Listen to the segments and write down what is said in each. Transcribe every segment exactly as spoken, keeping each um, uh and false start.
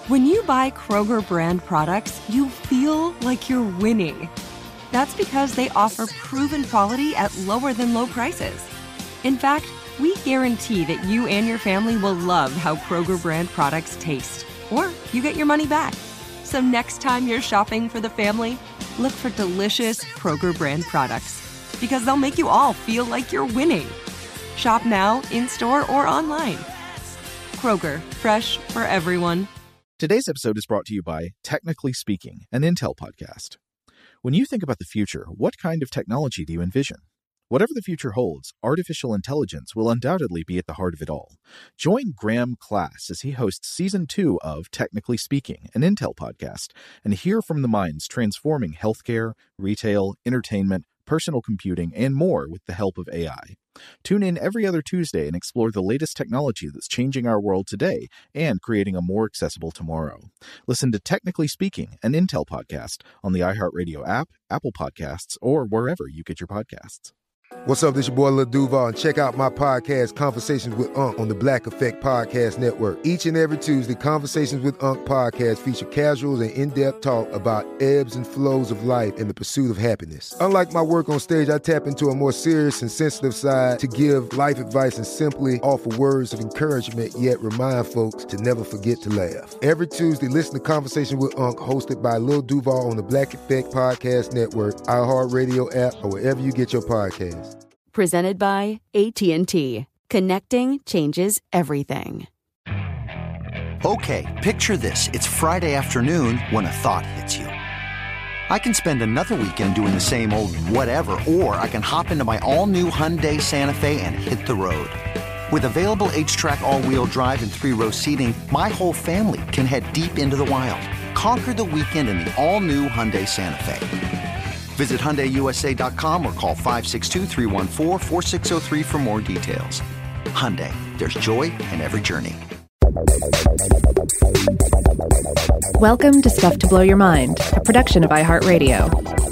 When you buy Kroger brand products, you feel like you're winning. That's because they offer proven quality at lower than low prices. In fact, we guarantee that you and your family will love how Kroger brand products taste, or you get your money back. So next time you're shopping for the family, look for delicious Kroger brand products, because they'll make you all feel like you're winning. Shop now, in-store, or online. Kroger, fresh for everyone. Today's episode is brought to you by Technically Speaking, an Intel podcast. When you think about the future, what kind of technology do you envision? Whatever the future holds, artificial intelligence will undoubtedly be at the heart of it all. Join Graham Class as he hosts Season two of Technically Speaking, an Intel podcast, and hear from the minds transforming healthcare, retail, entertainment, personal computing, and more with the help of A I. Tune in every other Tuesday and explore the latest technology that's changing our world today and creating a more accessible tomorrow. Listen to Technically Speaking, an Intel podcast on the iHeartRadio app, Apple Podcasts, or wherever you get your podcasts. What's up, this your boy Lil Duval, and check out my podcast, Conversations with Unc, on the Black Effect Podcast Network. Each and every Tuesday, Conversations with Unc podcast feature casual and in-depth talk about ebbs and flows of life and the pursuit of happiness. Unlike my work on stage, I tap into a more serious and sensitive side to give life advice and simply offer words of encouragement, yet remind folks to never forget to laugh. Every Tuesday, listen to Conversation with Unc, hosted by Lil Duval on the Black Effect Podcast Network, iHeartRadio app, or wherever you get your podcasts. Presented by A T and T. Connecting changes everything. Okay, picture this. It's Friday afternoon when a thought hits you. I can spend another weekend doing the same old whatever, or I can hop into my all-new Hyundai Santa Fe and hit the road. With available H-Track all-wheel drive and three-row seating, my whole family can head deep into the wild. Conquer the weekend in the all-new Hyundai Santa Fe. Visit Hyundai U S A dot com or call five six two, three one four, four six zero three for more details. Hyundai, there's joy in every journey. Welcome to Stuff to Blow Your Mind, a production of iHeartRadio.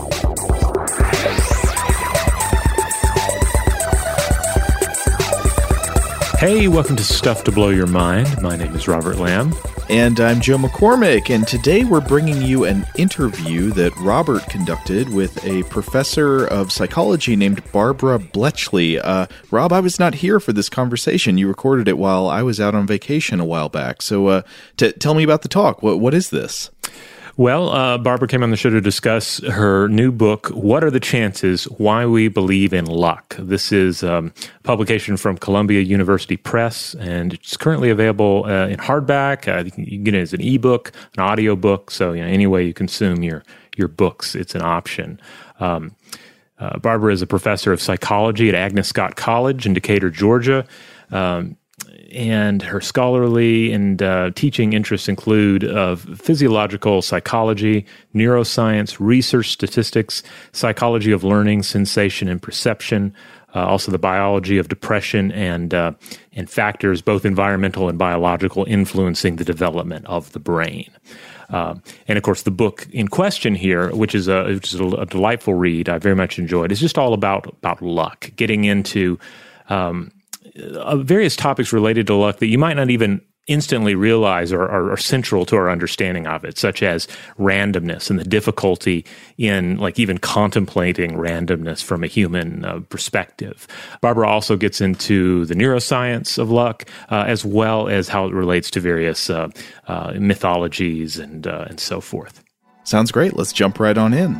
Hey, welcome to Stuff to Blow Your Mind. My name is Robert Lamb. And I'm Joe McCormick, and today we're bringing you an interview that Robert conducted with a professor of psychology named Barbara Bletchley. Uh, Rob, I was not here for this conversation. You recorded it while I was out on vacation a while back. So uh, t- tell me about the talk. What What is this? Well, uh, Barbara came on the show to discuss her new book, What Are the Chances? Why We Believe in Luck. This is um, a publication from Columbia University Press, and it's currently available uh, in hardback. Uh, you can you can get it as an ebook, an audio book, so you know, any way you consume your, your books, it's an option. Um, uh, Barbara is a professor of psychology at Agnes Scott College in Decatur, Georgia. Um, And her scholarly and uh, teaching interests include uh, physiological psychology, neuroscience, research statistics, psychology of learning, sensation, and perception, uh, also the biology of depression and uh, and factors, both environmental and biological, influencing the development of the brain. Um, and of course, the book in question here, which is a, which is a, a delightful read, I very much enjoyed, is just all about about luck, getting into um, Uh, various topics related to luck that you might not even instantly realize are, are, are central to our understanding of it, such as randomness and the difficulty in like even contemplating randomness from a human uh, perspective. Barbara also gets into the neuroscience of luck, uh, as well as how it relates to various uh, uh, mythologies and uh, and so forth. Sounds great. Let's jump right on in.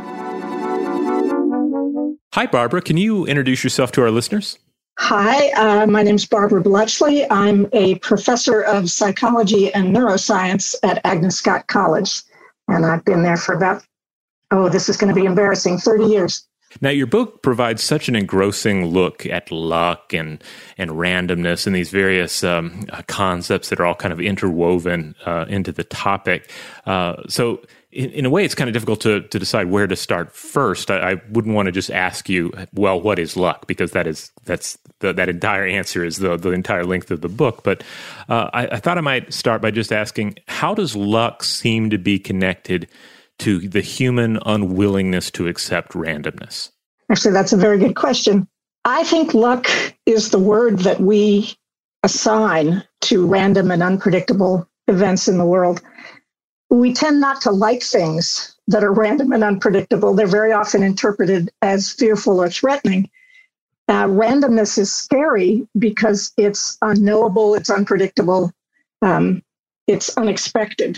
Hi, Barbara. Can you introduce yourself to our listeners? Hi, uh, my name is Barbara Bletchley. I'm a professor of psychology and neuroscience at Agnes Scott College, and I've been there for about, oh, this is going to be embarrassing, thirty years. Now, your book provides such an engrossing look at luck and and randomness and these various um, uh, concepts that are all kind of interwoven uh, into the topic. Uh, so, in, in a way, it's kind of difficult to to decide where to start first. I, I wouldn't want to just ask you, well, what is luck? Because that is that's the, that entire answer is the the entire length of the book. But uh, I, I thought I might start by just asking, how does luck seem to be connected to the human unwillingness to accept randomness? Actually, that's a very good question. I think luck is the word that we assign to random and unpredictable events in the world. We tend not to like things that are random and unpredictable. They're very often interpreted as fearful or threatening. Uh, randomness is scary because it's unknowable, it's unpredictable, um, it's unexpected.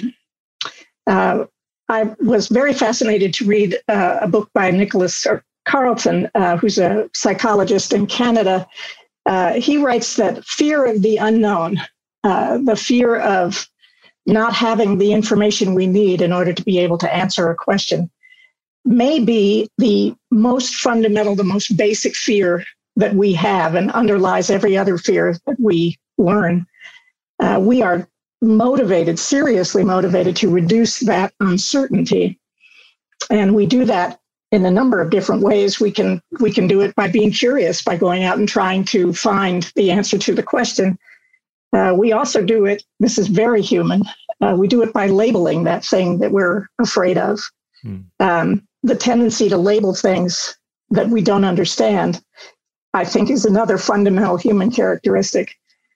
Uh, I was very fascinated to read uh, a book by Nicholas Carlton, uh, who's a psychologist in Canada. Uh, he writes that fear of the unknown, uh, the fear of not having the information we need in order to be able to answer a question, may be the most fundamental, the most basic fear that we have and underlies every other fear that we learn. Uh, we are motivated, seriously motivated to reduce that uncertainty. And we do that in a number of different ways. We can we can do it by being curious, by going out and trying to find the answer to the question. Uh, we also do it, this is very human, uh, we do it by labeling that thing that we're afraid of. Hmm. Um, the tendency to label things that we don't understand, I think, is another fundamental human characteristic.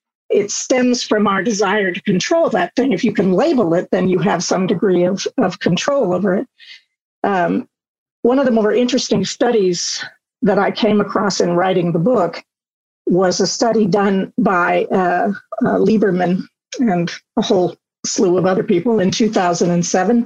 It stems from our desire to control that thing. If you can label it, then you have some degree of, of control over it. Um, one of the more interesting studies that I came across in writing the book was a study done by uh, uh, Lieberman and a whole slew of other people in two thousand seven.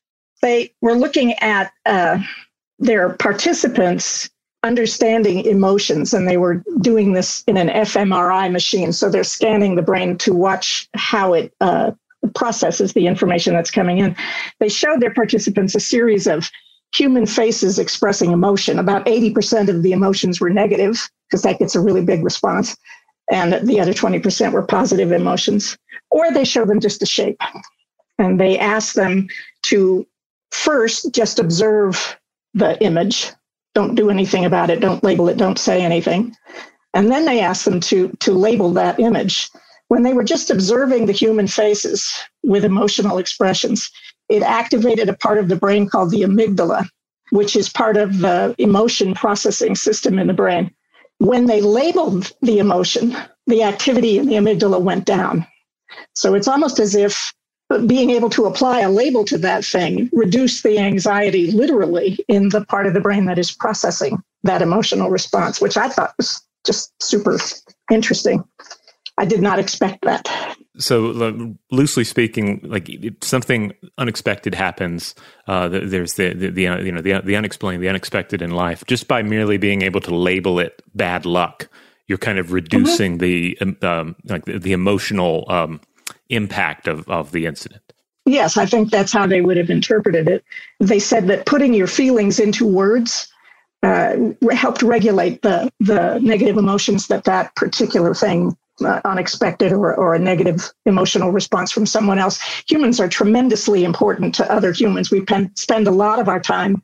They were looking at uh, their participants understanding emotions, and they were doing this in an fMRI machine. So they're scanning the brain to watch how it uh, processes the information that's coming in. They showed their participants a series of human faces expressing emotion. About eighty percent of the emotions were negative, because that gets a really big response. And the other twenty percent were positive emotions. Or they show them just a shape. And they ask them to first just observe the image. Don't do anything about it. Don't label it. Don't say anything. And then they ask them to, to label that image. When they were just observing the human faces with emotional expressions, it activated a part of the brain called the amygdala, which is part of the emotion processing system in the brain. When they labeled the emotion, the activity in the amygdala went down. So it's almost as if being able to apply a label to that thing reduced the anxiety literally in the part of the brain that is processing that emotional response, which I thought was just super interesting. I did not expect that. So, uh, loosely speaking, like if something unexpected happens, uh, there's the, the, the uh, you know the the unexplained, the unexpected in life. Just by merely being able to label it bad luck, you're kind of reducing mm-hmm. the um, like the, the emotional um, impact of, of the incident. Yes, I think that's how they would have interpreted it. They said that putting your feelings into words uh, helped regulate the the negative emotions that that particular thing. Uh, unexpected or, or a negative emotional response from someone else. Humans are tremendously important to other humans. We pen, spend a lot of our time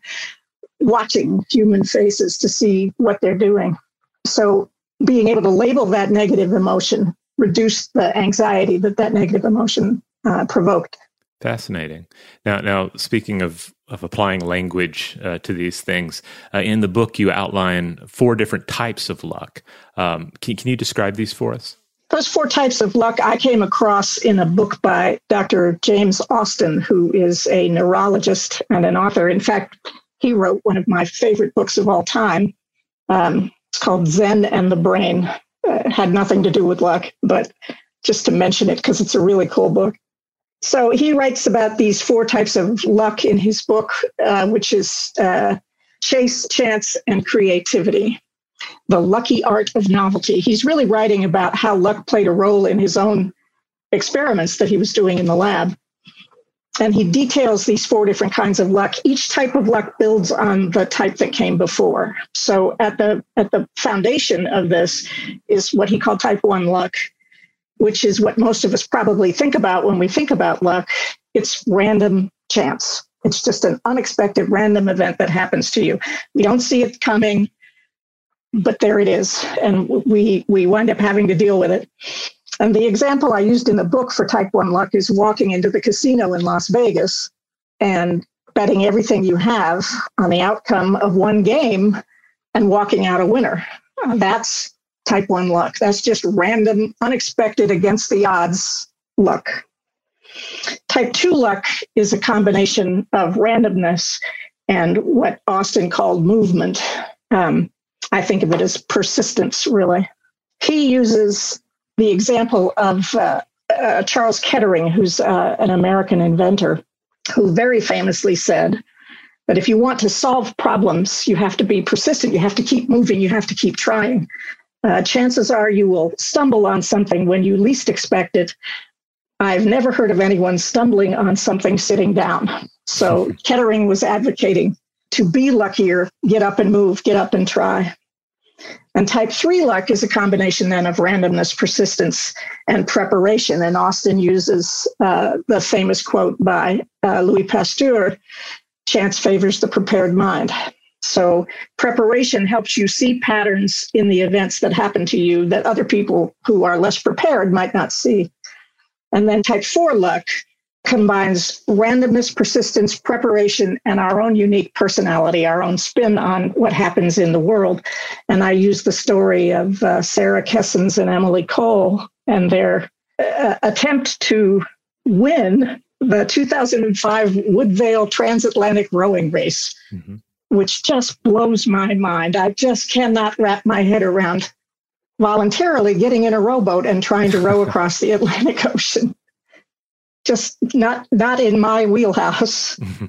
watching human faces to see what they're doing. So being able to label that negative emotion reduced the anxiety that that negative emotion uh, provoked. Fascinating. Now, now speaking of, of applying language uh, to these things, uh, in the book you outline four different types of luck. Um, can, can you describe these for us? Those four types of luck I came across in a book by Doctor James Austin, who is a neurologist and an author. In fact, he wrote one of my favorite books of all time. Um, it's called Zen and the Brain. Uh, it had nothing to do with luck, but just to mention it because it's a really cool book. So he writes about these four types of luck in his book, uh, which is uh, chase, chance, and creativity. The lucky art of novelty. He's really writing about how luck played a role in his own experiments that he was doing in the lab. And he details these four different kinds of luck. Each type of luck builds on the type that came before. So at the at the foundation of this is what he called type one luck, which is what most of us probably think about when we think about luck. It's random chance. It's just an unexpected random event that happens to you. We don't see it coming, but there it is, and we we wind up having to deal with it. And the example I used in the book for type one luck is walking into the casino in Las Vegas and betting everything you have on the outcome of one game and walking out a winner. That's type one luck. That's just random, unexpected, against the odds luck. Type two luck is a combination of randomness and what Austin called movement. Um, I think of it as persistence, really. He uses the example of uh, uh, Charles Kettering, who's uh, an American inventor, who very famously said that if you want to solve problems, you have to be persistent, you have to keep moving, you have to keep trying. Uh, chances are you will stumble on something when you least expect it. I've never heard of anyone stumbling on something sitting down. So Kettering was advocating to be luckier, get up and move, get up and try. And type three luck is a combination then of randomness, persistence, and preparation. And Austin uses uh, the famous quote by uh, Louis Pasteur, chance favors the prepared mind. So preparation helps you see patterns in the events that happen to you that other people who are less prepared might not see. And then type four luck combines randomness, persistence, preparation, and our own unique personality, our own spin on what happens in the world. And I use the story of uh, Sarah Kessens and Emily Cole and their uh, attempt to win the two thousand five Woodvale Transatlantic Rowing Race, mm-hmm. which just blows my mind. I just cannot wrap my head around voluntarily getting in a rowboat and trying to row across the Atlantic Ocean. Just not not in my wheelhouse. Mm-hmm.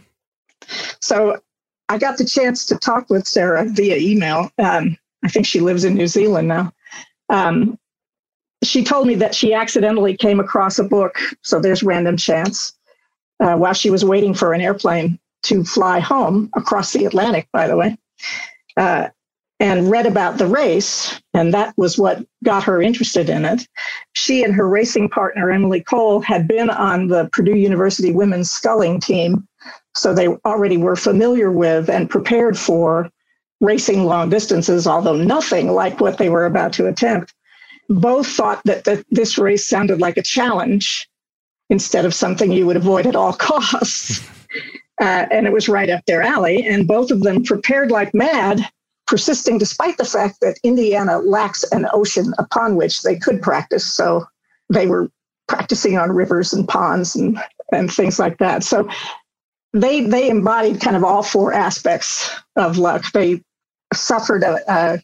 So I got the chance to talk with Sarah via email. Um, I think she lives in New Zealand now. Um, she told me that she accidentally came across a book, so there's random chance, uh, while she was waiting for an airplane to fly home across the Atlantic, by the way, uh, and read about the race, and that was what got her interested in it. She and her racing partner, Emily Cole, had been on the Purdue University women's sculling team, so they already were familiar with and prepared for racing long distances, although nothing like what they were about to attempt. Both thought that the, this race sounded like a challenge instead of something you would avoid at all costs. Uh, and it was right up their alley, and both of them prepared like mad, persisting despite the fact that Indiana lacks an ocean upon which they could practice. So they were practicing on rivers and ponds and, and things like that. So they they embodied kind of all four aspects of luck. They suffered a, a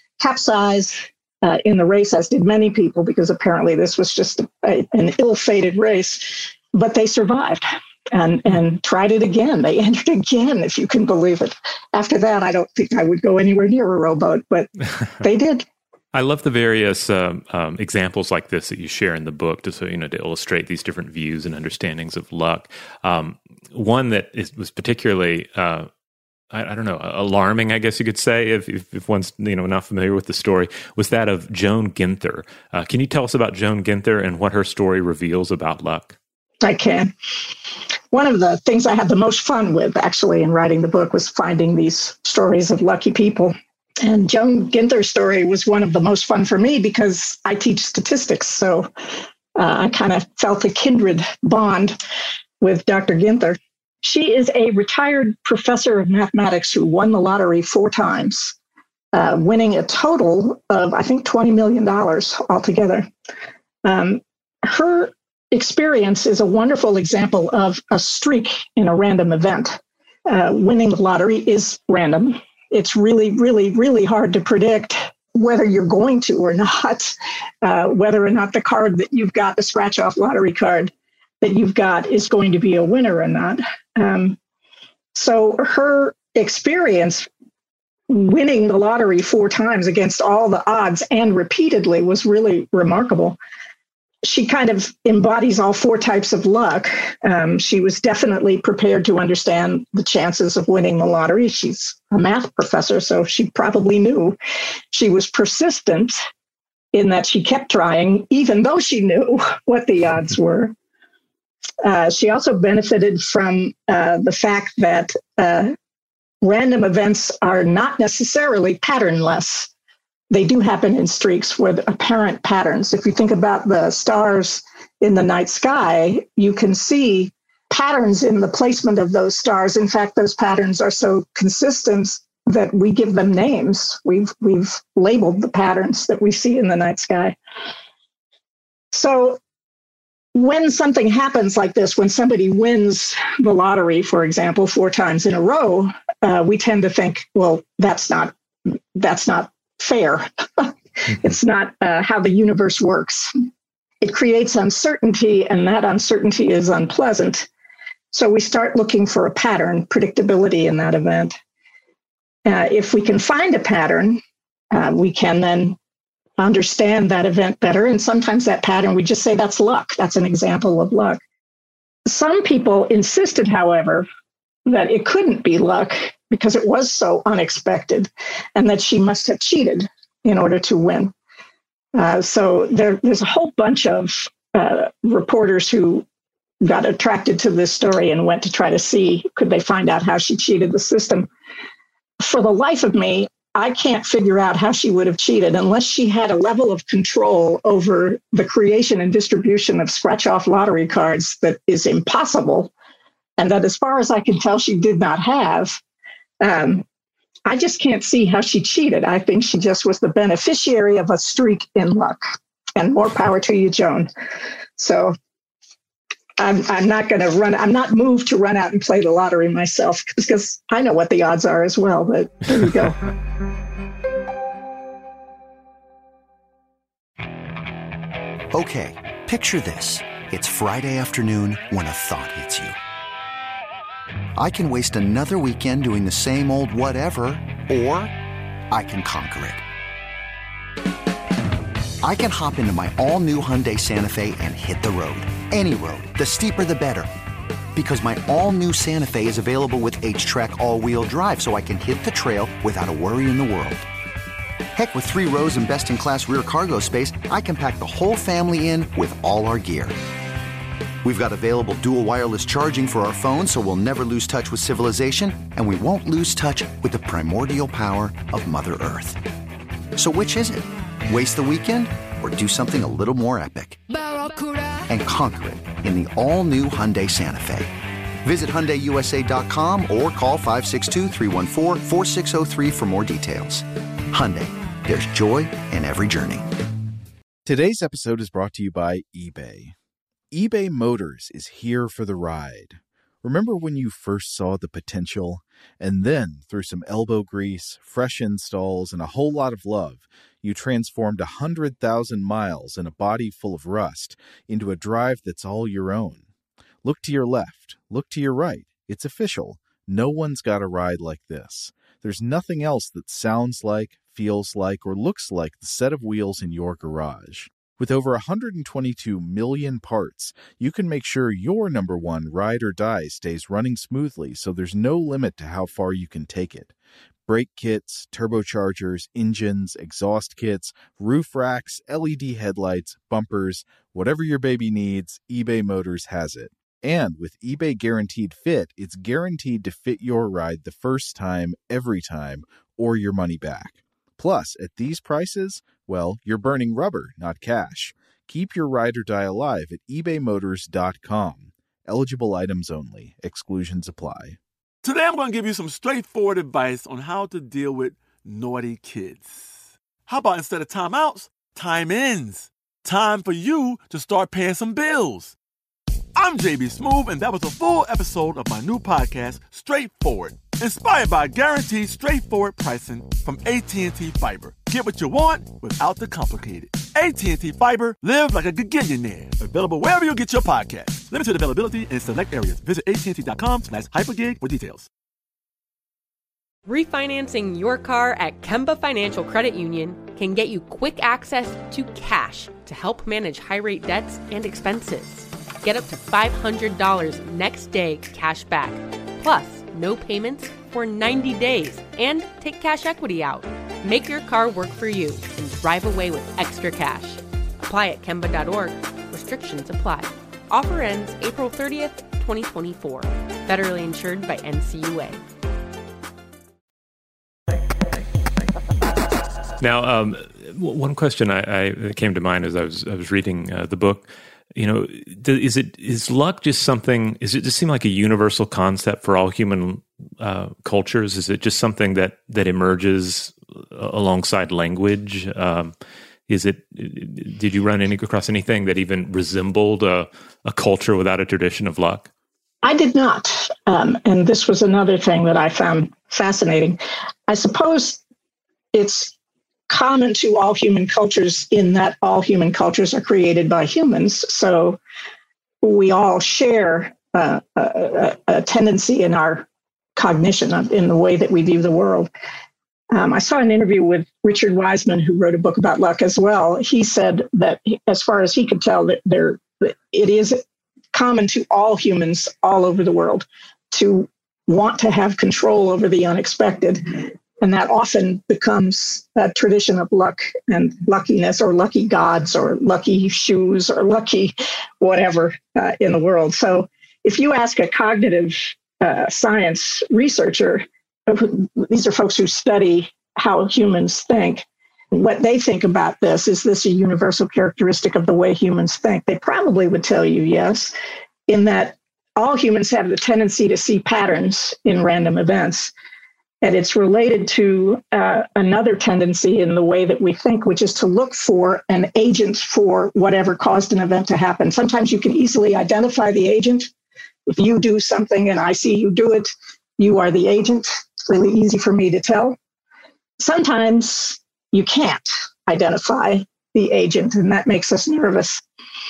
capsize uh, in the race, as did many people, because apparently this was just a, an ill-fated race, but they survived. And and tried it again. They entered again, if you can believe it. After that, I don't think I would go anywhere near a rowboat, but they did. I love the various um, um, examples like this that you share in the book, to so you know to illustrate these different views and understandings of luck. Um, one that is, was particularly, uh, I, I don't know, alarming, I guess you could say, if, if if one's you know not familiar with the story, was that of Joan Ginther. Uh, can you tell us about Joan Ginther and what her story reveals about luck? I can. One of the things I had the most fun with, actually, in writing the book was finding these stories of lucky people. And Joan Ginther's story was one of the most fun for me because I teach statistics. So uh, I kind of felt a kindred bond with Doctor Ginther. She is a retired professor of mathematics who won the lottery four times, uh, winning a total of, I think, twenty million dollars altogether. Um, her experience is a wonderful example of a streak in a random event. Uh, winning the lottery is random. It's really, really, really hard to predict whether you're going to or not, uh, whether or not the card that you've got, the scratch-off lottery card that you've got, is going to be a winner or not. Um, so her experience winning the lottery four times against all the odds and repeatedly was really remarkable. She kind of embodies all four types of luck. Um, she was definitely prepared to understand the chances of winning the lottery. She's a math professor, so she probably knew. She was persistent in that she kept trying, even though she knew what the odds were. Uh, she also benefited from uh, the fact that uh, random events are not necessarily patternless. They do happen in streaks with apparent patterns. If you think about the stars in the night sky, you can see patterns in the placement of those stars. In fact, those patterns are so consistent that we give them names. We've we've labeled the patterns that we see in the night sky. So when something happens like this, when somebody wins the lottery, for example, four times in a row, uh, we tend to think, well, that's not that's not fair. Mm-hmm. It's not uh, how the universe works. It creates uncertainty, and that uncertainty is unpleasant. So we start looking for a pattern, predictability in that event. Uh, if we can find a pattern, uh, we can then understand that event better. And sometimes that pattern, we just say that's luck. That's an example of luck. Some people insisted, however, that it couldn't be luck because it was so unexpected and that she must have cheated in order to win. Uh, so there, there's a whole bunch of uh, reporters who got attracted to this story and went to try to see, could they find out how she cheated the system? For the life of me, I can't figure out how she would have cheated unless she had a level of control over the creation and distribution of scratch-off lottery cards that is impossible, and that, as far as I can tell, she did not have. Um, I just can't see how she cheated. I think she just was the beneficiary of a streak in luck. And more power to you, Joan. So I'm, I'm not going to run. I'm not moved to run out and play the lottery myself because I know what the odds are as well. But there you go. Okay, picture this. It's Friday afternoon when a thought hits you. I can waste another weekend doing the same old whatever, or I can conquer it. I can hop into my all-new Hyundai Santa Fe and hit the road. Any road. The steeper, the better. Because my all-new Santa Fe is available with H-Track all-wheel drive, so I can hit the trail without a worry in the world. Heck, with three rows and best-in-class rear cargo space, I can pack the whole family in with all our gear. We've got available dual wireless charging for our phones, so we'll never lose touch with civilization, and we won't lose touch with the primordial power of Mother Earth. So which is it? Waste the weekend or do something a little more epic? And conquer it in the all-new Hyundai Santa Fe. Visit Hyundai U S A dot com or call five six two, three one four, four six zero three for more details. Hyundai, there's joy in every journey. Today's episode is brought to you by eBay. eBay Motors is here for the ride. Remember when you first saw the potential? And then, through some elbow grease, fresh installs, and a whole lot of love, you transformed one hundred thousand miles and a body full of rust into a drive that's all your own. Look to your left. Look to your right. It's official. No one's got a ride like this. There's nothing else that sounds like, feels like, or looks like the set of wheels in your garage. With over one hundred twenty-two million parts, you can make sure your number one ride or die stays running smoothly, so there's no limit to how far you can take it. Brake kits, turbochargers, engines, exhaust kits, roof racks, L E D headlights, bumpers, whatever your baby needs, eBay Motors has it. And with eBay Guaranteed Fit, it's guaranteed to fit your ride the first time, every time, or your money back. Plus, at these prices, well, you're burning rubber, not cash. Keep your ride or die alive at ebay motors dot com. Eligible items only. Exclusions apply. Today I'm going to give you some straightforward advice on how to deal with naughty kids. How about instead of timeouts, time ins? Time for you to start paying some bills. I'm J B Smoove, and that was a full episode of my new podcast, Straightforward, inspired by guaranteed straightforward pricing from A T and T Fiber. Get what you want without the complicated. A T and T Fiber, live like a gigillionaire. Available wherever you get your podcasts. Limited availability in select areas. Visit A T and T dot com slash hypergig for details. Refinancing your car at Kemba Financial Credit Union can get you quick access to cash to help manage high-rate debts and expenses. Get up to five hundred dollars next day cash back, plus no payments for ninety days, and take cash equity out. Make your car work for you and drive away with extra cash. Apply at Kemba dot org. Restrictions apply. Offer ends April thirtieth, twenty twenty-four. Federally insured by N C U A. Now, um, one question I, I came to mind as I was I was reading uh, the book. You know, is it is luck just something? Is it just seem like a universal concept for all human uh, cultures? Is it just something that that emerges alongside language? Um, Is it? Did you run any across anything that even resembled a, a culture without a tradition of luck? I did not. Um, and this was another thing that I found fascinating. I suppose it's common to all human cultures in that all human cultures are created by humans. So we all share uh, a, a tendency in our cognition, in the way that we view the world. Um, I saw an interview with Richard Wiseman, who wrote a book about luck as well. He said that, as far as he could tell, that there it is common to all humans all over the world to want to have control over the unexpected. And that often becomes a tradition of luck and luckiness, or lucky gods, or lucky shoes, or lucky whatever uh, in the world. So if you ask a cognitive uh, science researcher, these are folks who study how humans think, what they think about this, is this a universal characteristic of the way humans think? They probably would tell you yes, in that all humans have the tendency to see patterns in random events. And it's related to uh, another tendency in the way that we think, which is to look for an agent for whatever caused an event to happen. Sometimes you can easily identify the agent. If you do something and I see you do it, you are the agent. It's really easy for me to tell. Sometimes you can't identify the agent, and that makes us nervous.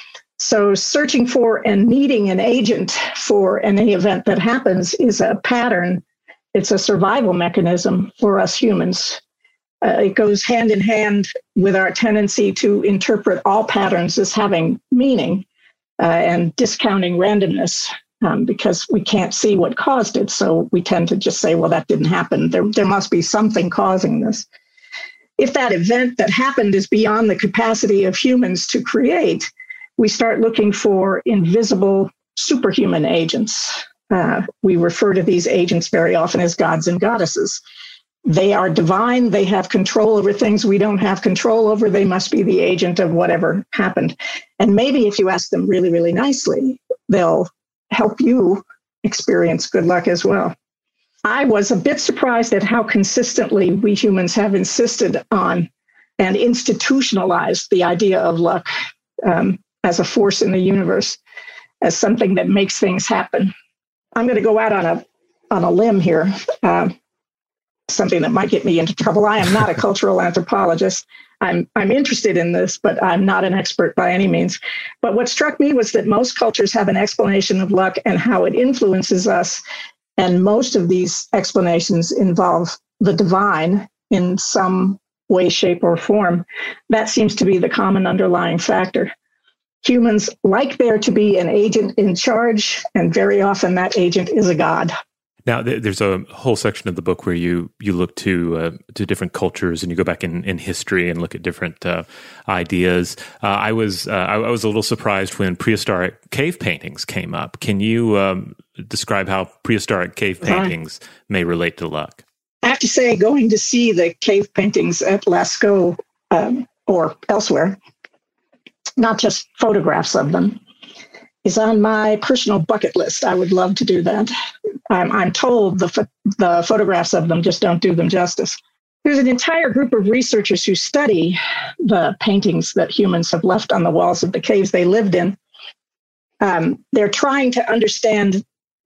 So searching for and needing an agent for any event that happens is a pattern. It's a survival mechanism for us humans. Uh, it goes hand in hand with our tendency to interpret all patterns as having meaning uh, and discounting randomness um, because we can't see what caused it. So we tend to just say, well, that didn't happen. There, there must be something causing this. If that event that happened is beyond the capacity of humans to create, we start looking for invisible superhuman agents. Uh, we refer to these agents very often as gods and goddesses. They are divine. They have control over things we don't have control over. They must be the agent of whatever happened. And maybe if you ask them really, really nicely, they'll help you experience good luck as well. I was a bit surprised at how consistently we humans have insisted on and institutionalized the idea of luck um, as a force in the universe, as something that makes things happen. I'm going to go out on a on a limb here, uh, something that might get me into trouble. I am not a cultural anthropologist. I'm I'm interested in this, but I'm not an expert by any means. But what struck me was that most cultures have an explanation of luck and how it influences us. And most of these explanations involve the divine in some way, shape, or form. That seems to be the common underlying factor. Humans like there to be an agent in charge, and very often that agent is a god. Now, th- there's a whole section of the book where you you look to uh, to different cultures and you go back in, in history and look at different uh, ideas. Uh, I was uh, I, I was a little surprised when prehistoric cave paintings came up. Can you um, describe how prehistoric cave paintings uh, may relate to luck? I have to say, going to see the cave paintings at Lascaux um, or elsewhere, not just photographs of them, is on my personal bucket list. I would love to do that. I'm, I'm told the, ph- the photographs of them just don't do them justice. There's an entire group of researchers who study the paintings that humans have left on the walls of the caves they lived in. Um, they're trying to understand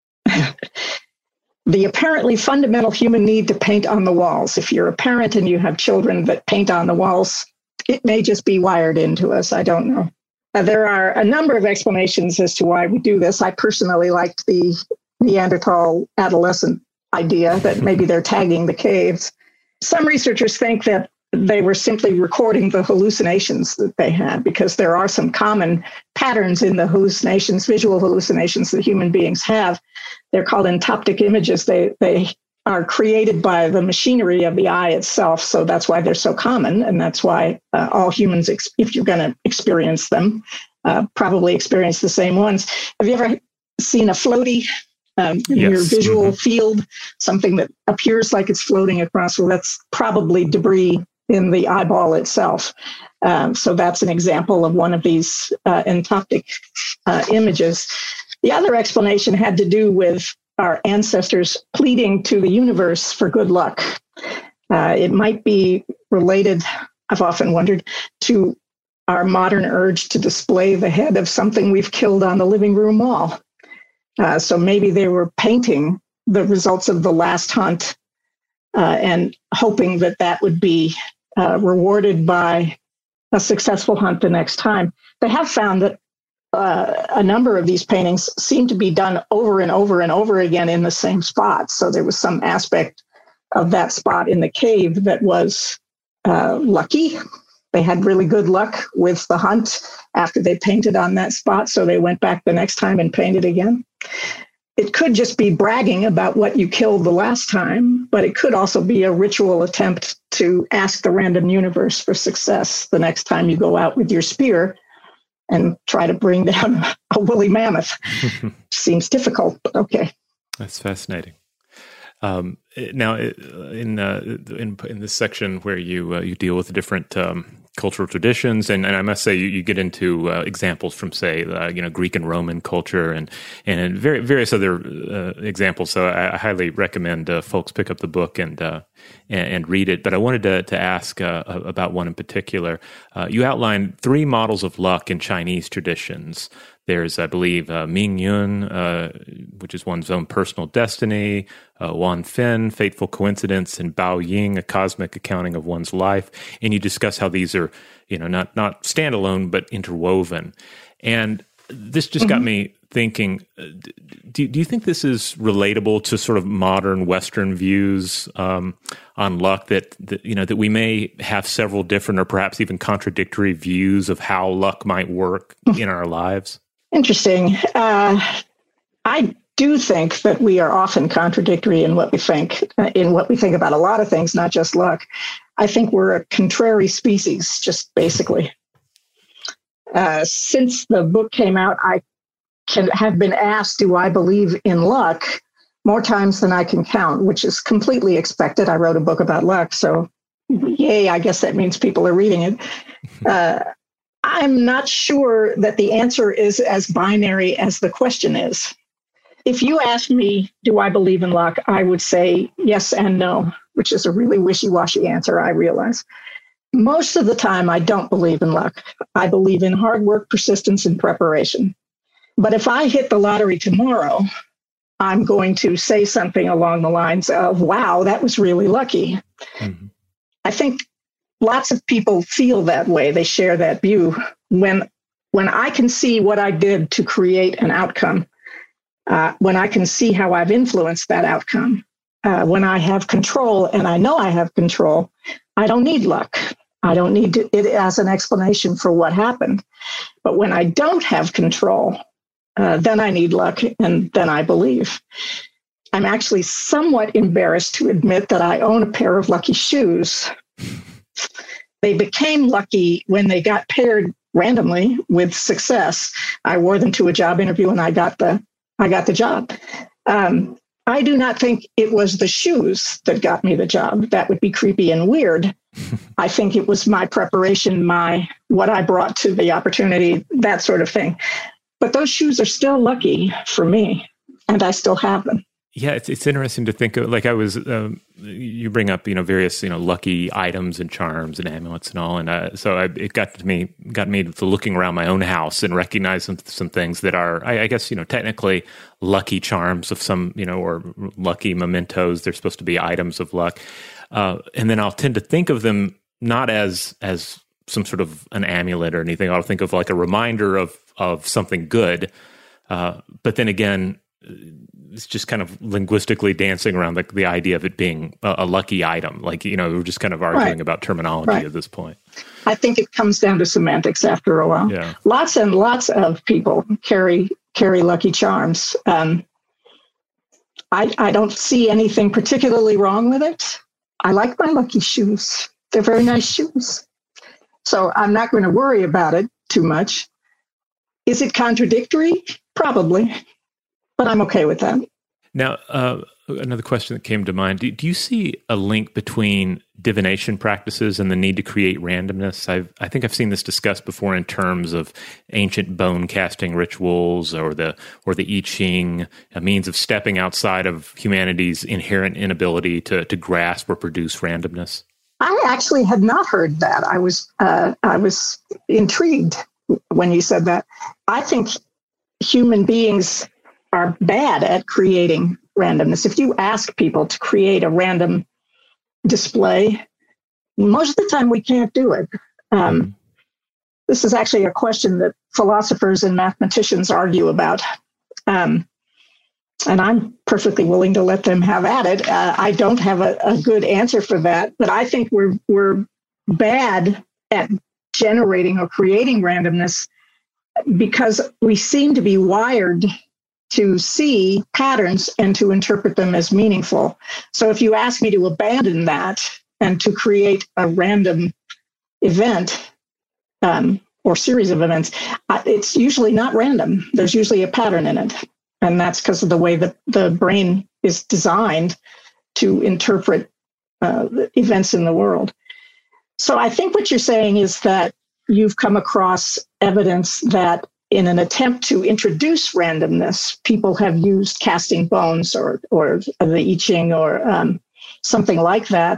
the apparently fundamental human need to paint on the walls. If you're a parent and you have children that paint on the walls, it may just be wired into us. I don't know. Uh, there are a number of explanations as to why we do this. I personally liked the Neanderthal adolescent idea that maybe they're tagging the caves. Some researchers think that they were simply recording the hallucinations that they had, because there are some common patterns in the hallucinations, visual hallucinations that human beings have. They're called entoptic images. They they are created by the machinery of the eye itself. So that's why they're so common. And that's why uh, all humans, ex- if you're going to experience them, uh, probably experience the same ones. Have you ever seen a floaty um, in yes. your visual mm-hmm. field, something that appears like it's floating across? Well, that's probably debris in the eyeball itself. Um, so that's an example of one of these uh, entoptic uh, images. The other explanation had to do with our ancestors pleading to the universe for good luck. Uh, it might be related I've often wondered, to our modern urge to display the head of something we've killed on the living room wall. Uh, so maybe they were painting the results of the last hunt uh, and hoping that that would be uh, rewarded by a successful hunt the next time. They have found that uh, a number of these paintings seem to be done over and over and over again in the same spot. So there was some aspect of that spot in the cave that was uh, lucky. They had really good luck with the hunt after they painted on that spot, so they went back the next time and painted again. It could just be bragging about what you killed the last time, but it could also be a ritual attempt to ask the random universe for success the next time you go out with your spear and try to bring down a woolly mammoth. Seems difficult, but okay. That's fascinating. Um, now, in, uh, in in this section where you uh, you deal with the different um, cultural traditions, and, and I must say you, you get into uh, examples from, say, uh, you know, Greek and Roman culture, and and very, various other uh, examples. So I, I highly recommend uh, folks pick up the book and uh, and, and read it. But I wanted to to ask uh, about one in particular. Uh, you outlined three models of luck in Chinese traditions. There's, I believe, uh, Ming Yun, uh, which is one's own personal destiny, uh, Wan Fin, fateful coincidence, and Bao Ying, a cosmic accounting of one's life. And you discuss how these are, you know, not not standalone, but interwoven. And this just mm-hmm. got me thinking, do, do you think this is relatable to sort of modern Western views um, on luck, that, that, you know, that we may have several different or perhaps even contradictory views of how luck might work in our lives? Interesting. Uh, I do think that we are often contradictory in what we think, in what we think about a lot of things, not just luck. I think we're a contrary species, just basically. Uh, since the book came out, I can have been asked, do I believe in luck, more times than I can count, which is completely expected. I wrote a book about luck, so yay, I guess that means people are reading it. Uh, I'm not sure that the answer is as binary as the question is. If you asked me, do I believe in luck, I would say yes and no, which is a really wishy-washy answer, I realize. Most of the time, I don't believe in luck. I believe in hard work, persistence, and preparation. But if I hit the lottery tomorrow, I'm going to say something along the lines of, wow, that was really lucky. Mm-hmm. I think lots of people feel that way. They share that view. When when I can see what I did to create an outcome, uh, when I can see how I've influenced that outcome, uh, when I have control and I know I have control, I don't need luck. I don't need to, it as an explanation for what happened. But when I don't have control, uh, then I need luck, and then I believe. I'm actually somewhat embarrassed to admit that I own a pair of lucky shoes. They became lucky when they got paired randomly with success. I wore them to a job interview and I got the I got the job. Um, I do not think it was the shoes that got me the job. That would be creepy and weird. I think it was my preparation, my what I brought to the opportunity, that sort of thing. But those shoes are still lucky for me, and I still have them. Yeah, it's it's interesting to think of, like I was, um, you bring up, you know, various, you know, lucky items and charms and amulets and all. And uh, so I, it got to me, got me to looking around my own house and recognize some, some things that are, I, I guess, you know, technically lucky charms of some, you know, or lucky mementos. They're supposed to be items of luck. Uh, and then I'll tend to think of them not as, as some sort of an amulet or anything. I'll think of like a reminder of, of something good. Uh, but then again, it's just kind of linguistically dancing around the, the idea of it being a, a lucky item. Like, you know, we're just kind of arguing right. about terminology right. at this point. I think it comes down to semantics after a while. Yeah. Lots and lots of people carry carry lucky charms. Um, I, I don't see anything particularly wrong with it. I like my lucky shoes. They're very nice shoes. So I'm not going to worry about it too much. Is it contradictory? Probably. But I'm okay with that. Now, uh, another question that came to mind. Do, do you see a link between divination practices and the need to create randomness? I've, I think I've seen this discussed before in terms of ancient bone casting rituals or the or the I Ching, a means of stepping outside of humanity's inherent inability to, to grasp or produce randomness. I actually had not heard that. I was uh, I was intrigued when you said that. I think human beings are bad at creating randomness. If you ask people to create a random display, most of the time we can't do it. Um, this is actually a question that philosophers and mathematicians argue about. Um, and I'm perfectly willing to let them have at it. Uh, I don't have a, a good answer for that, but I think we're we're bad at generating or creating randomness because we seem to be wired to see patterns and to interpret them as meaningful. So if you ask me to abandon that and to create a random event um, or series of events, uh, it's usually not random. There's usually a pattern in it. And that's because of the way that the brain is designed to interpret uh, events in the world. So I think what you're saying is that you've come across evidence that in an attempt to introduce randomness, people have used casting bones or or the I Ching or um, something like that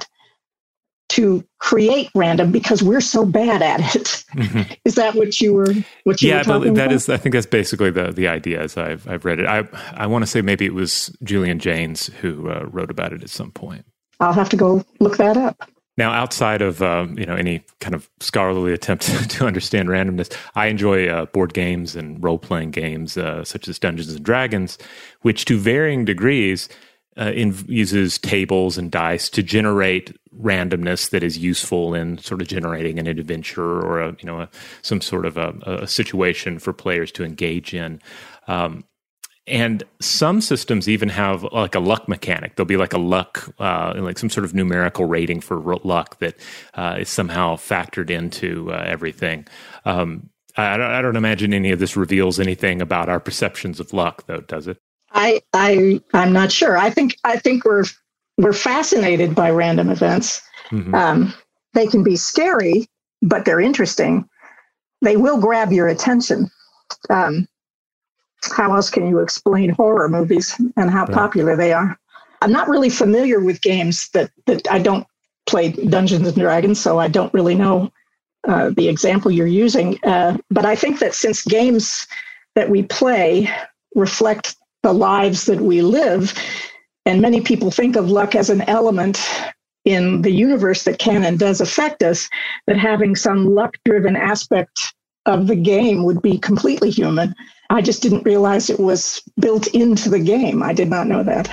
to create random because we're so bad at it. Mm-hmm. Is that what you were what you yeah, were talking but that about? is I think that's basically the the idea as I've I've read it. I I want to say maybe it was Julian Jaynes who uh, wrote about it at some point. I'll have to go look that up. Now, outside of um, you know any kind of scholarly attempt to understand randomness, I enjoy uh, board games and role-playing games uh, such as Dungeons and Dragons, which to varying degrees uh, in, uses tables and dice to generate randomness that is useful in sort of generating an adventure or a, you know a, some sort of a, a situation for players to engage in. Um, And some systems even have like a luck mechanic. There'll be like a luck, uh, like some sort of numerical rating for luck that uh, is somehow factored into uh, everything. Um, I, don't, I don't imagine any of this reveals anything about our perceptions of luck, though, does it? I, I, I'm not sure. I think, I think we're we're fascinated by random events. Mm-hmm. Um, they can be scary, but they're interesting. They will grab your attention. Um, How else can you explain horror movies and how right. popular they are? I'm not really familiar with games that, that I don't play Dungeons and Dragons, so I don't really know uh, the example you're using. Uh, but I think that since games that we play reflect the lives that we live, and many people think of luck as an element in the universe that can and does affect us, that having some luck-driven aspect of the game would be completely human. I just didn't realize it was built into the game. I did not know that.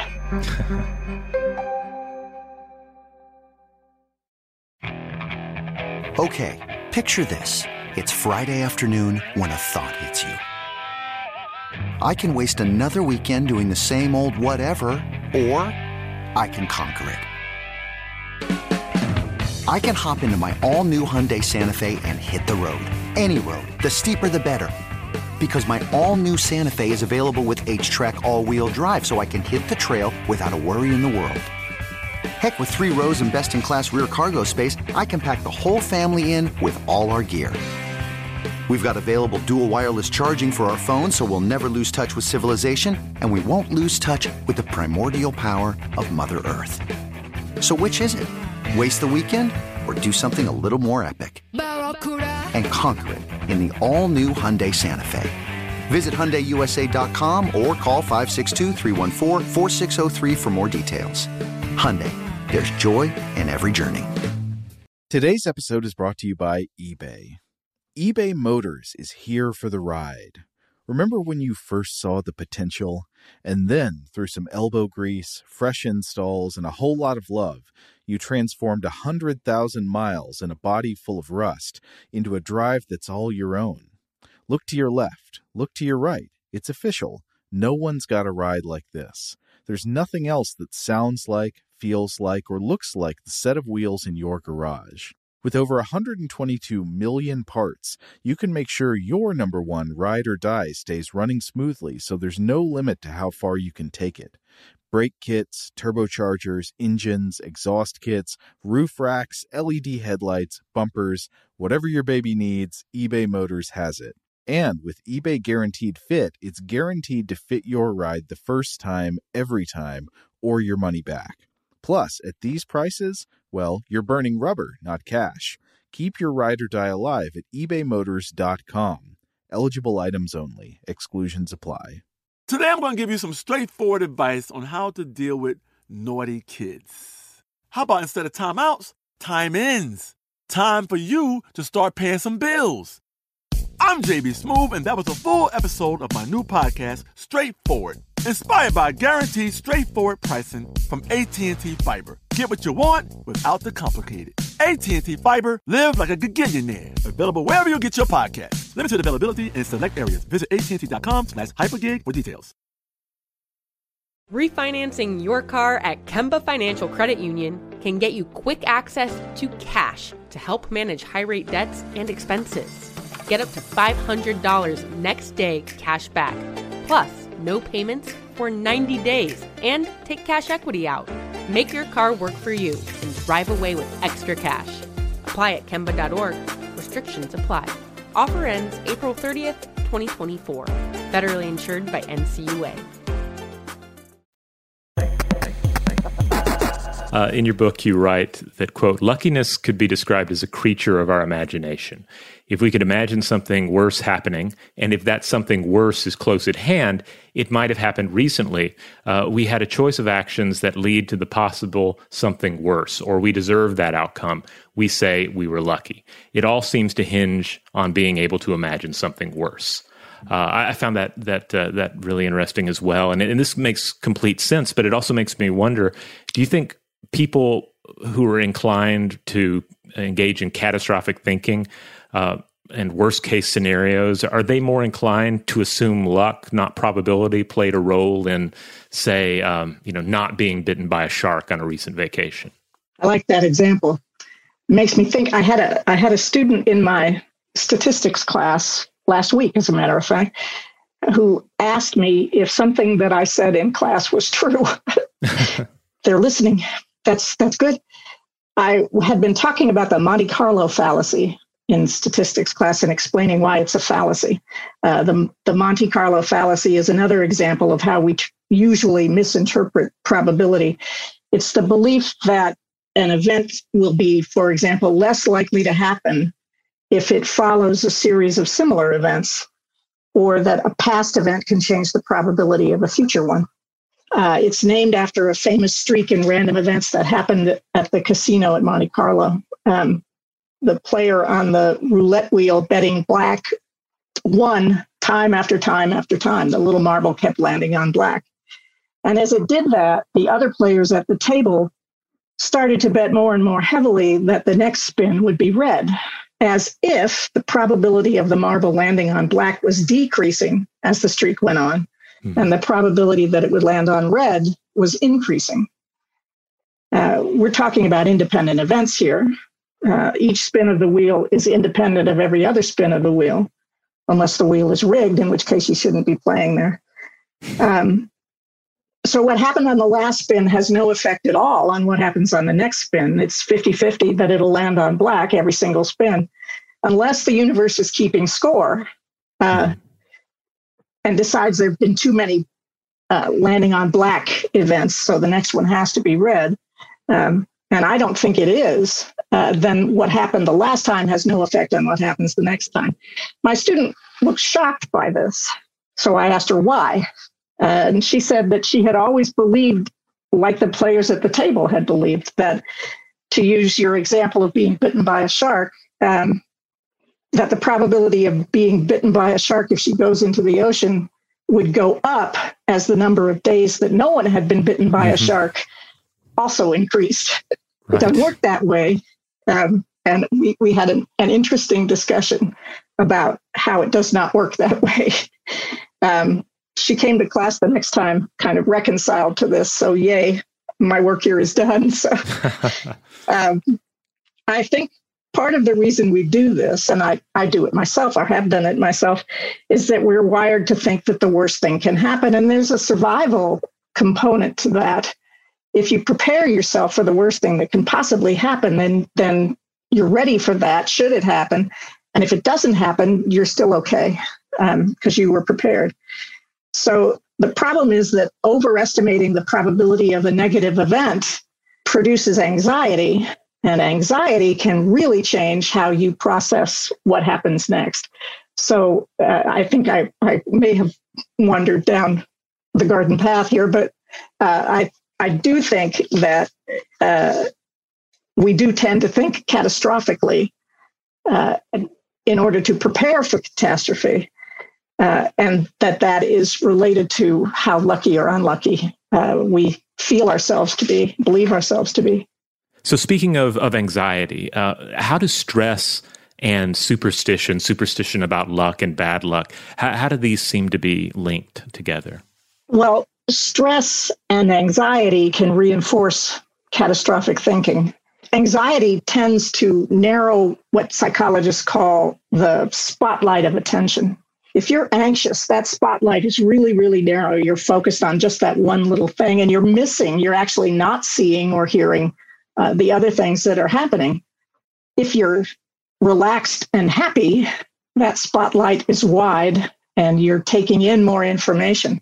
Okay, picture this. It's Friday afternoon when a thought hits you. I can waste another weekend doing the same old whatever, or I can conquer it. I can hop into my all-new Hyundai Santa Fe and hit the road. Any road. The steeper, the better. Because my all-new Santa Fe is available with H-Track all-wheel drive, so I can hit the trail without a worry in the world. Heck, with three rows and best-in-class rear cargo space, I can pack the whole family in with all our gear. We've got available dual wireless charging for our phones, so we'll never lose touch with civilization, and we won't lose touch with the primordial power of Mother Earth. So which is it? Waste the weekend or do something a little more epic? And conquer it in the all-new Hyundai Santa Fe. Visit Hyundai U S A dot com or call five six two, three one four, four six zero three for more details. Hyundai, there's joy in every journey. Today's episode is brought to you by eBay. eBay Motors is here for the ride. Remember when you first saw the potential? And then, through some elbow grease, fresh installs, and a whole lot of love, you transformed one hundred thousand miles and a body full of rust into a drive that's all your own. Look to your left. Look to your right. It's official. No one's got a ride like this. There's nothing else that sounds like, feels like, or looks like the set of wheels in your garage. With over one hundred twenty-two million parts, you can make sure your number one ride or die stays running smoothly, so there's no limit to how far you can take it. Brake kits, turbochargers, engines, exhaust kits, roof racks, L E D headlights, bumpers, whatever your baby needs, eBay Motors has it. And with eBay Guaranteed Fit, it's guaranteed to fit your ride the first time, every time, or your money back. Plus, at these prices, well, you're burning rubber, not cash. Keep your ride or die alive at ebay motors dot com. Eligible items only. Exclusions apply. Today I'm going to give you some straightforward advice on how to deal with naughty kids. How about instead of timeouts, time-ins? Time for you to start paying some bills. I'm J B Smoove, and that was a full episode of my new podcast, Straightforward, inspired by guaranteed straightforward pricing from A T and T Fiber. Get what you want without the complicated. A T and T Fiber, live like a gigillionaire. Available wherever you get your podcasts. Limited availability in select areas. Visit A T and T dot com slash hypergig for details. Refinancing your car at Kemba Financial Credit Union can get you quick access to cash to help manage high-rate debts and expenses. Get up to five hundred dollars next day cash back, plus no payments for ninety days, and take cash equity out. Make your car work for you and drive away with extra cash. Apply at Kemba dot org. Restrictions apply. Offer ends April thirtieth, twenty twenty-four. Federally insured by N C U A. Uh, in your book, you write that, quote, luckiness could be described as a creature of our imagination. If we could imagine something worse happening, and if that something worse is close at hand, it might have happened recently. Uh, we had a choice of actions that lead to the possible something worse, or we deserve that outcome. We say we were lucky. It all seems to hinge on being able to imagine something worse. Uh, I found that that uh, that really interesting as well, and, and this makes complete sense. But it also makes me wonder: do you think people who are inclined to engage in catastrophic thinking uh, and worst-case scenarios, are they more inclined to assume luck, not probability, played a role in, say, um, you know, not being bitten by a shark on a recent vacation? I like that example. It makes me think. I had a I had a student in my statistics class last week, as a matter of fact, who asked me if something that I said in class was true. They're listening. That's that's good. I had been talking about the Monte Carlo fallacy in statistics class and explaining why it's a fallacy. Uh, the, the Monte Carlo fallacy is another example of how we t- usually misinterpret probability. It's the belief that an event will be, for example, less likely to happen if it follows a series of similar events, or that a past event can change the probability of a future one. Uh, it's named after a famous streak in random events that happened at the casino at Monte Carlo. Um, the player on the roulette wheel betting black won time after time after time. The little marble kept landing on black. And as it did that, the other players at the table started to bet more and more heavily that the next spin would be red, as if the probability of the marble landing on black was decreasing as the streak went on. And the probability that it would land on red was increasing. Uh, we're talking about independent events here. Uh, each spin of the wheel is independent of every other spin of the wheel, unless the wheel is rigged, in which case you shouldn't be playing there. Um, so what happened on the last spin has no effect at all on what happens on the next spin. It's fifty-fifty that it'll land on black every single spin, unless the universe is keeping score. Uh, and decides there have been too many uh, landing on black events, so the next one has to be red. Um, and I don't think it is. Uh, then what happened the last time has no effect on what happens the next time. My student looked shocked by this, so I asked her why. Uh, and she said that she had always believed, like the players at the table had believed, that, to use your example of being bitten by a shark, um, that the probability of being bitten by a shark if she goes into the ocean would go up as the number of days that no one had been bitten by mm-hmm. a shark also increased. Right. It doesn't work that way. Um, and we, we had an, an interesting discussion about how it does not work that way. Um, she came to class the next time kind of reconciled to this. So yay, my work here is done. So um, I think part of the reason we do this, and I, I do it myself, or have done it myself, is that we're wired to think that the worst thing can happen. And there's a survival component to that. If you prepare yourself for the worst thing that can possibly happen, then, then you're ready for that, should it happen. And if it doesn't happen, you're still okay, because um, you were prepared. So the problem is that overestimating the probability of a negative event produces anxiety, and anxiety can really change how you process what happens next. So uh, I think I, I may have wandered down the garden path here, but uh, I I do think that uh, we do tend to think catastrophically uh, in order to prepare for catastrophe, uh, and that that is related to how lucky or unlucky uh, we feel ourselves to be, believe ourselves to be. So speaking of, of anxiety, uh, how does stress and superstition, superstition about luck and bad luck, how, how do these seem to be linked together? Well, stress and anxiety can reinforce catastrophic thinking. Anxiety tends to narrow what psychologists call the spotlight of attention. If you're anxious, that spotlight is really, really narrow. You're focused on just that one little thing, and you're missing, you're actually not seeing or hearing uh, the other things that are happening. If you're relaxed and happy, that spotlight is wide, and you're taking in more information.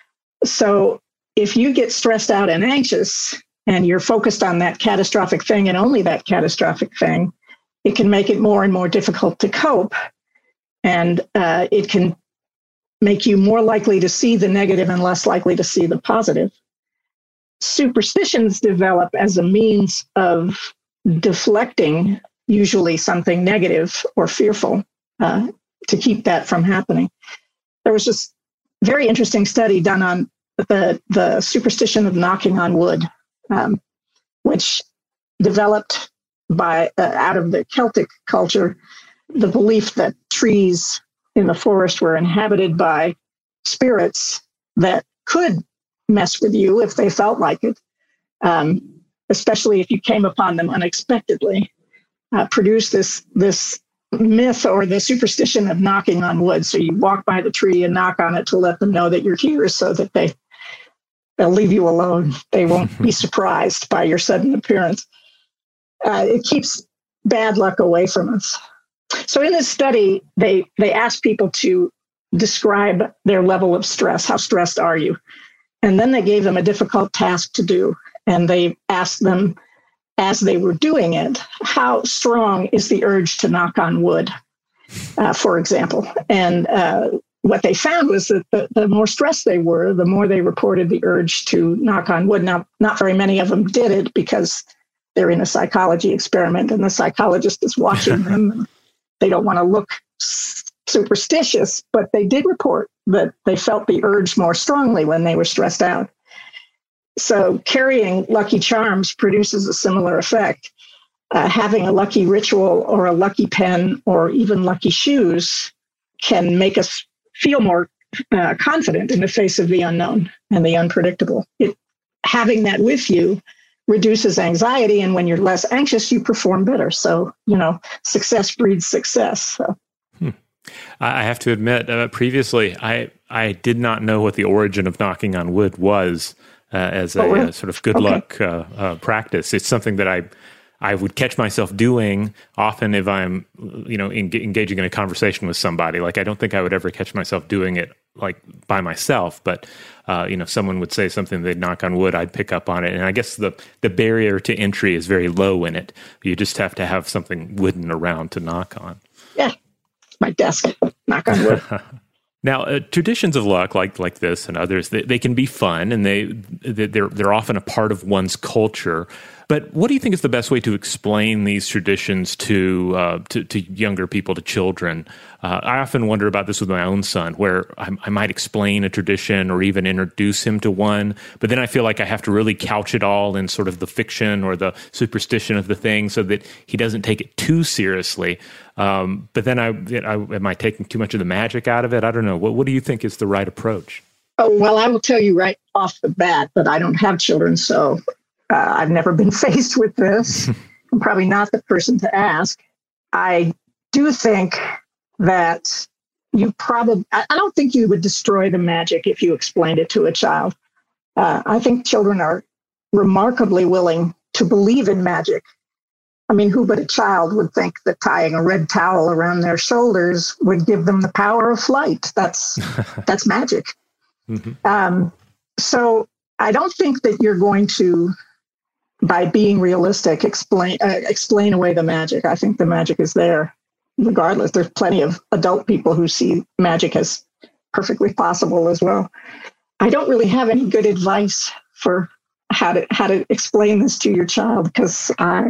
So if you get stressed out and anxious, and you're focused on that catastrophic thing and only that catastrophic thing, it can make it more and more difficult to cope. And uh, it can make you more likely to see the negative and less likely to see the positive. Superstitions develop as a means of deflecting usually something negative or fearful uh, to keep that from happening. There was this very interesting study done on the, the superstition of knocking on wood, um, which developed by uh, out of the Celtic culture, the belief that trees in the forest were inhabited by spirits that could mess with you if they felt like it, um, especially if you came upon them unexpectedly, uh, produce this, this myth or the superstition of knocking on wood. So you walk by the tree and knock on it to let them know that you're here so that they, they'll leave you alone. They won't be surprised by your sudden appearance. Uh, it keeps bad luck away from us. So in this study, they, they asked people to describe their level of stress. How stressed are you? And then they gave them a difficult task to do. And they asked them, as they were doing it, how strong is the urge to knock on wood, uh, for example? And uh, what they found was that the, the more stressed they were, the more they reported the urge to knock on wood. Now, not very many of them did it because they're in a psychology experiment and the psychologist is watching them. They don't want to look superstitious, but they did report that they felt the urge more strongly when they were stressed out. So carrying lucky charms produces a similar effect. Uh, having a lucky ritual or a lucky pen or even lucky shoes can make us feel more uh, confident in the face of the unknown and the unpredictable. It, having that with you reduces anxiety, and when you're less anxious, you perform better. So, you know, success breeds success. So. Hmm. I have to admit, uh, previously, I, I did not know what the origin of knocking on wood was uh, as a, oh, really? a sort of good okay. luck uh, uh, practice. It's something that I I would catch myself doing often if I'm, you know, en- engaging in a conversation with somebody. Like, I don't think I would ever catch myself doing it like by myself, but uh, you know, someone would say something, they'd knock on wood, I'd pick up on it. And I guess the, the barrier to entry is very low in it. You just have to have something wooden around to knock on. Yeah, my desk, knock on wood. Now, uh, traditions of luck like like this and others, they, they can be fun, and they they're they're often a part of one's culture. But what do you think is the best way to explain these traditions to uh, to, to younger people, to children? Uh, I often wonder about this with my own son, where I, I might explain a tradition or even introduce him to one, but then I feel like I have to really couch it all in sort of the fiction or the superstition of the thing so that he doesn't take it too seriously. Um, but then I, I am I taking too much of the magic out of it? I don't know. What, what do you think is the right approach? Oh, well, I will tell you right off the bat that I don't have children, so uh, I've never been faced with this. I'm probably not the person to ask. I do think that you probably, I don't think you would destroy the magic if you explained it to a child. Uh, I think children are remarkably willing to believe in magic. I mean, who but a child would think that tying a red towel around their shoulders would give them the power of flight? That's that's magic. Mm-hmm. Um, so I don't think that you're going to by being realistic, explain uh, explain away the magic. I think the magic is there, regardless. There's plenty of adult people who see magic as perfectly possible as well. I don't really have any good advice for how to how to explain this to your child because I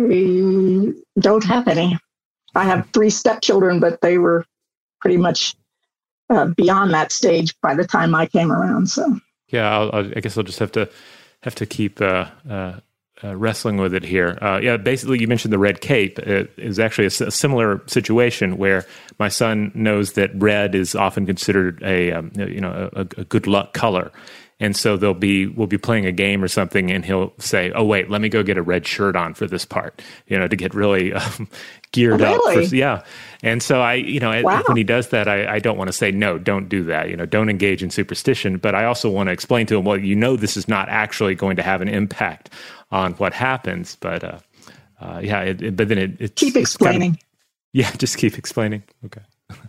don't have any. I have three stepchildren, but they were pretty much uh, beyond that stage by the time I came around. So yeah, I'll, I'll, I guess I'll just have to have to keep uh, uh, uh, wrestling with it here. Uh, yeah, basically, you mentioned the red cape. It is actually a, a similar situation where my son knows that red is often considered a um, you know a, a good luck color. And so they'll be, we'll be playing a game or something, and he'll say, "Oh wait, let me go get a red shirt on for this part," you know, to get really um, geared oh, really? up. For, yeah. And so I, you know, wow. when he does that, I, I don't want to say, "No, don't do that." You know, don't engage in superstition. But I also want to explain to him, well, you know, this is not actually going to have an impact on what happens. But uh, uh, yeah, it, it, but then it, it's keep explaining. Kind of, yeah, just keep explaining. Okay.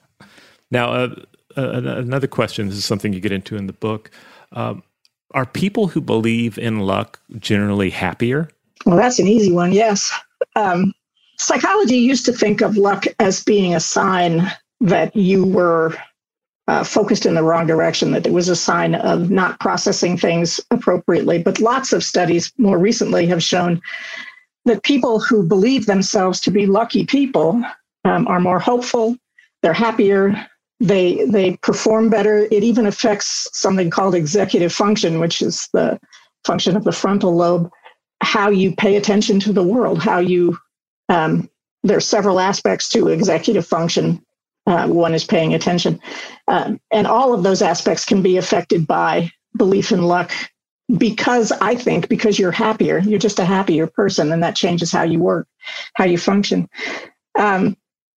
Now, uh, uh, another question. This is something you get into in the book. Um, are people who believe in luck generally happier? Well, that's an easy one, yes. Um, psychology used to think of luck as being a sign that you were uh, focused in the wrong direction, that it was a sign of not processing things appropriately. But lots of studies more recently have shown that people who believe themselves to be lucky people um, are more hopeful, they're happier, They they perform better. It even affects something called executive function, which is the function of the frontal lobe, how you pay attention to the world, how you, um, there are several aspects to executive function. Uh, one is paying attention. Um, and all of those aspects can be affected by belief in luck because I think, because you're happier, you're just a happier person, and that changes how you work, how you function. Um,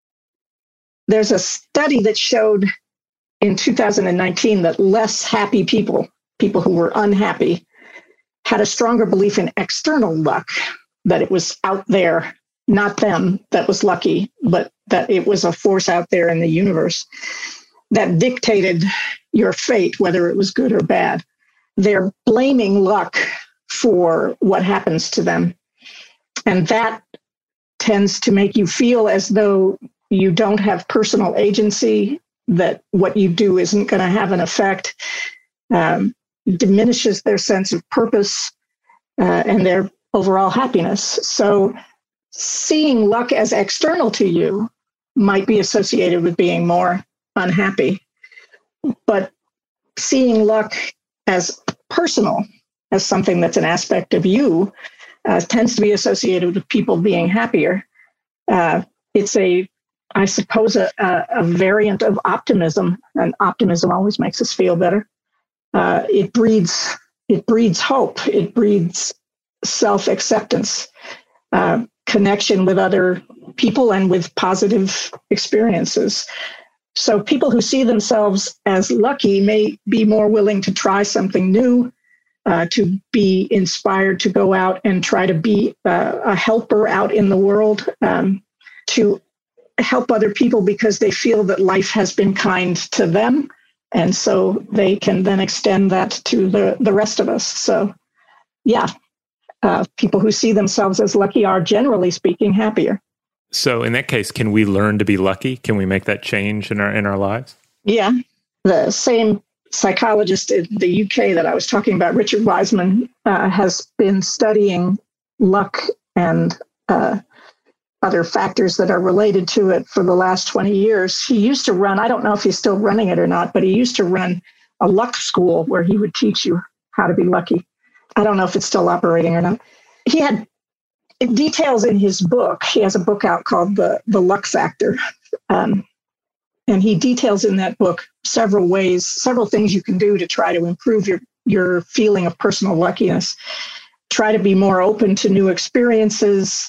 There's a study that showed in two thousand nineteen that less happy people, people who were unhappy, had a stronger belief in external luck, that it was out there, not them that was lucky, but that it was a force out there in the universe that dictated your fate, whether it was good or bad. They're blaming luck for what happens to them. And that tends to make you feel as though you don't have personal agency, that what you do isn't going to have an effect, um, diminishes their sense of purpose uh, and their overall happiness. So seeing luck as external to you might be associated with being more unhappy, but seeing luck as personal, as something that's an aspect of you, uh, tends to be associated with people being happier. Uh, it's a I suppose a, a, a variant of optimism, and optimism always makes us feel better. Uh, it breeds it breeds hope. It breeds self-acceptance, uh, connection with other people, and with positive experiences. So people who see themselves as lucky may be more willing to try something new, uh, to be inspired to go out and try to be uh, a helper out in the world, um, to help other people because they feel that life has been kind to them. And so they can then extend that to the, the rest of us. So yeah, uh, people who see themselves as lucky are, generally speaking, happier. So in that case, can we learn to be lucky? Can we make that change in our in our lives? Yeah. The same psychologist in the U K that I was talking about, Richard Wiseman, uh, has been studying luck and uh other factors that are related to it for the last twenty years. He used to run, I don't know if he's still running it or not, but he used to run a luck school where he would teach you how to be lucky. I don't know if it's still operating or not. He had details in his book. He has a book out called The, the Luck Factor. Um, and he details in that book several ways, several things you can do to try to improve your, your feeling of personal luckiness. Try to be more open to new experiences,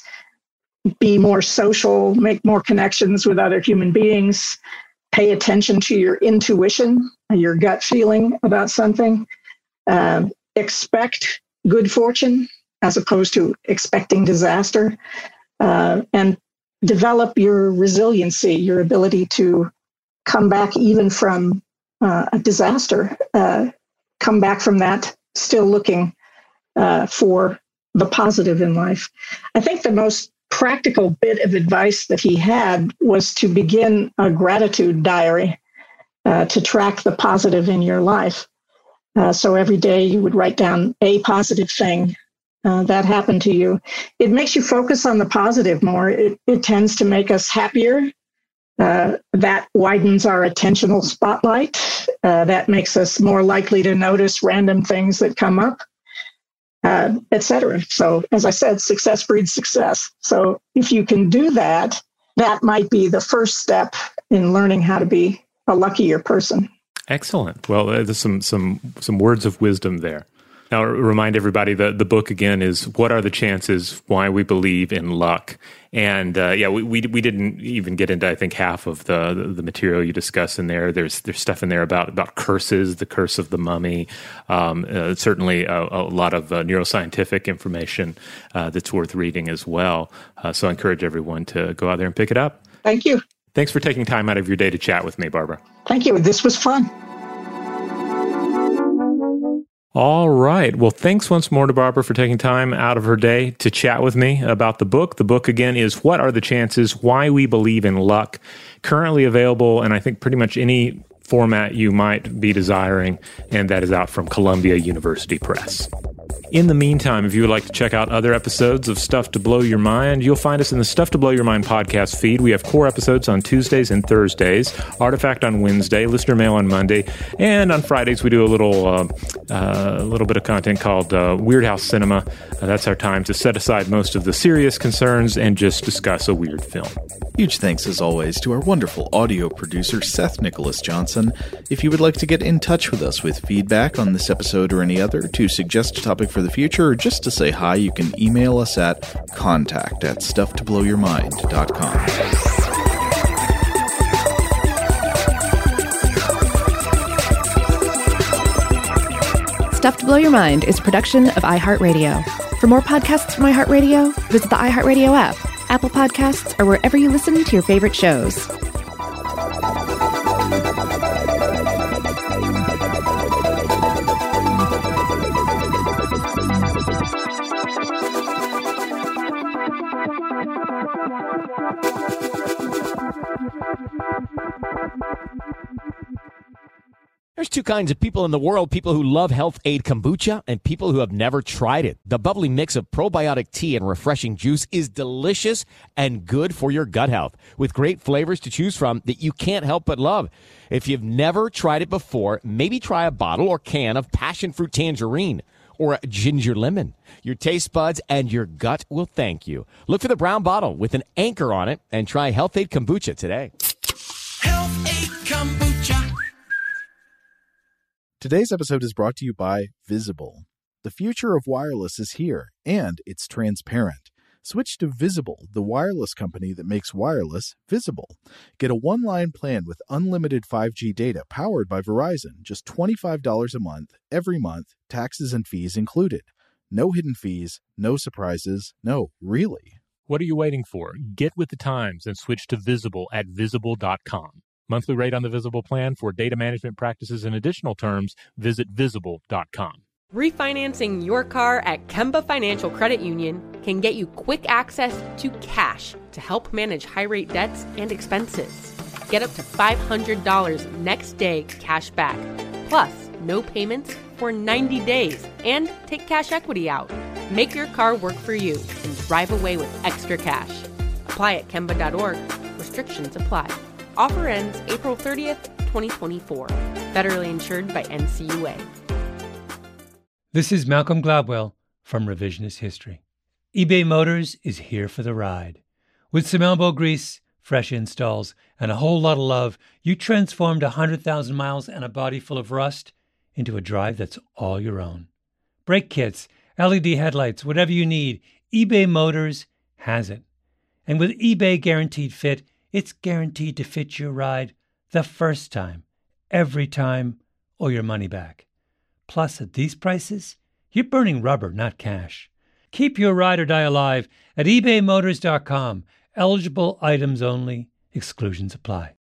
be more social, make more connections with other human beings, pay attention to your intuition, your gut feeling about something, uh, expect good fortune as opposed to expecting disaster, uh, and develop your resiliency, your ability to come back even from uh, a disaster, uh, come back from that still looking uh, for the positive in life. I think the most practical bit of advice that he had was to begin a gratitude diary uh, to track the positive in your life. Uh, so every day you would write down a positive thing uh, that happened to you. It makes you focus on the positive more. It, it tends to make us happier. Uh, that widens our attentional spotlight. Uh, that makes us more likely to notice random things that come up, uh, et cetera. So as I said, success breeds success. So if you can do that, that might be the first step in learning how to be a luckier person. Excellent. Well, uh, there's some some some words of wisdom there. Now, remind everybody that the book again is "What Are the Chances? Why We Believe in Luck." And uh, yeah, we, we we didn't even get into I think half of the the material you discuss in there. There's there's stuff in there about about curses, the curse of the mummy. Um, uh, certainly a, a lot of uh, neuroscientific information uh, that's worth reading as well. Uh, so I encourage everyone to go out there and pick it up. Thank you. Thanks for taking time out of your day to chat with me, Barbara. Thank you. This was fun. All right. Well, thanks once more to Barbara for taking time out of her day to chat with me about the book. The book, again, is What Are the Chances? Why We Believe in Luck. Currently available in, I think, pretty much any format you might be desiring, and that is out from Columbia University Press. In the meantime, if you would like to check out other episodes of Stuff to Blow Your Mind, you'll find us in the Stuff to Blow Your Mind podcast feed. We have core episodes on Tuesdays and Thursdays, Artifact on Wednesday, Listener Mail on Monday, and on Fridays we do a little uh, uh, a little bit of content called uh, Weird House Cinema. Uh, that's our time to set aside most of the serious concerns and just discuss a weird film. Huge thanks, as always, to our wonderful audio producer, Seth Nicholas Johnson. If you would like to get in touch with us with feedback on this episode or any other, to suggest a topic for the future, or just to say hi, you can email us at contact at stuff to blow your mind dot com. Stuff to Blow Your Mind is a production of iHeartRadio. For more podcasts from iHeartRadio, visit the iHeartRadio app, Apple Podcasts, or wherever you listen to your favorite shows. There's two kinds of people in the world, people who love Health Aid Kombucha and people who have never tried it. The bubbly mix of probiotic tea and refreshing juice is delicious and good for your gut health, with great flavors to choose from that you can't help but love. If you've never tried it before, maybe try a bottle or can of passion fruit tangerine or a ginger lemon. Your taste buds and your gut will thank you. Look for the brown bottle with an anchor on it and try Health Aid Kombucha today. Health Aid Kombucha. Today's episode is brought to you by Visible. The future of wireless is here, and it's transparent. Switch to Visible, the wireless company that makes wireless visible. Get a one-line plan with unlimited five G data powered by Verizon, just twenty-five dollars a month, every month, taxes and fees included. No hidden fees, no surprises, no, really. What are you waiting for? Get with the times and switch to Visible at visible dot com. Monthly rate on the Visible plan. For data management practices and additional terms, visit visible dot com. Refinancing your car at Kemba Financial Credit Union can get you quick access to cash to help manage high-rate debts and expenses. Get up to five hundred dollars next day cash back, plus no payments for ninety days, and take cash equity out. Make your car work for you and drive away with extra cash. Apply at kemba dot org. Restrictions apply. Offer ends April thirtieth, twenty twenty-four. Federally insured by N C U A. This is Malcolm Gladwell from Revisionist History. eBay Motors is here for the ride. With some elbow grease, fresh installs, and a whole lot of love, you transformed one hundred thousand miles and a body full of rust into a drive that's all your own. Brake kits, L E D headlights, whatever you need, eBay Motors has it. And with eBay Guaranteed Fit, it's guaranteed to fit your ride the first time, every time, or your money back. Plus, at these prices, you're burning rubber, not cash. Keep your ride or die alive at ebay motors dot com. Eligible items only. Exclusions apply.